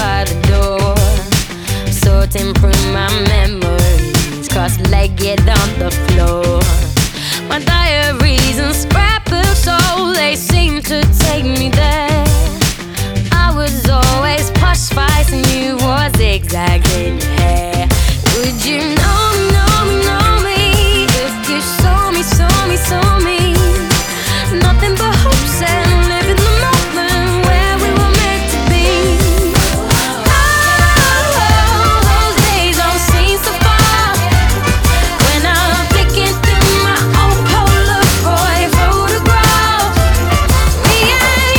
by the door, sorting through my memories, cross-legged on the floor. My diaries and scrapbooks, oh, they seem to take me there. I was always posh spice and you was zigzag in your hair. Would you know me if you saw me, saw me? Nothing but hopes and living the moment where we were meant to be. Oh, those days don't seem so far when I'm flicking through my old Polaroid photograph. Me and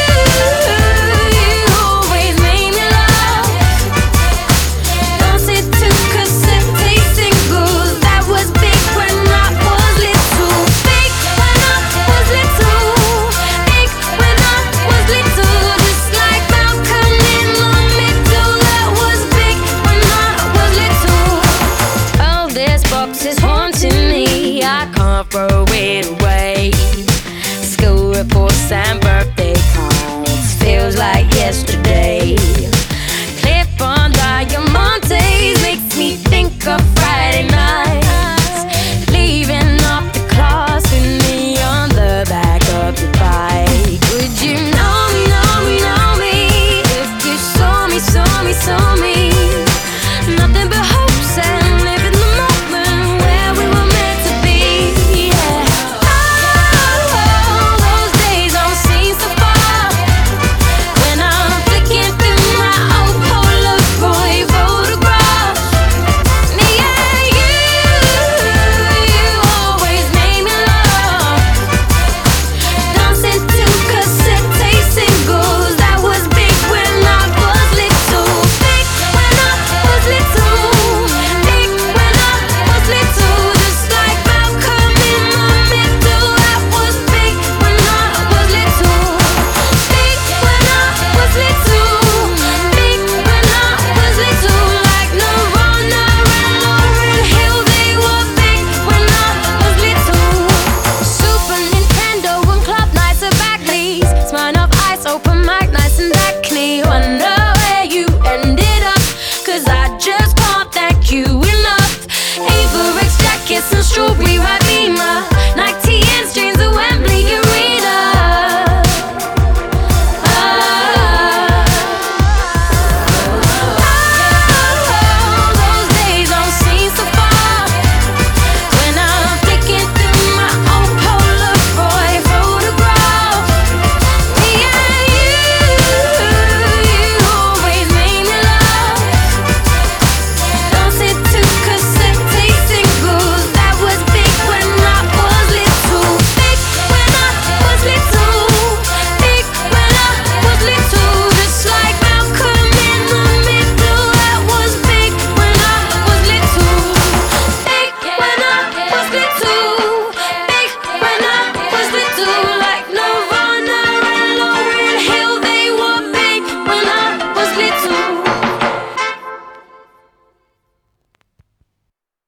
you always made me laugh. Dancing to cassette tape singles, that was big when I was little. Big when I was little. Big when I was little. Just like Malcolm in the Middle, that was big when I was little. Oh, this box is haunting me, I can't throw it away.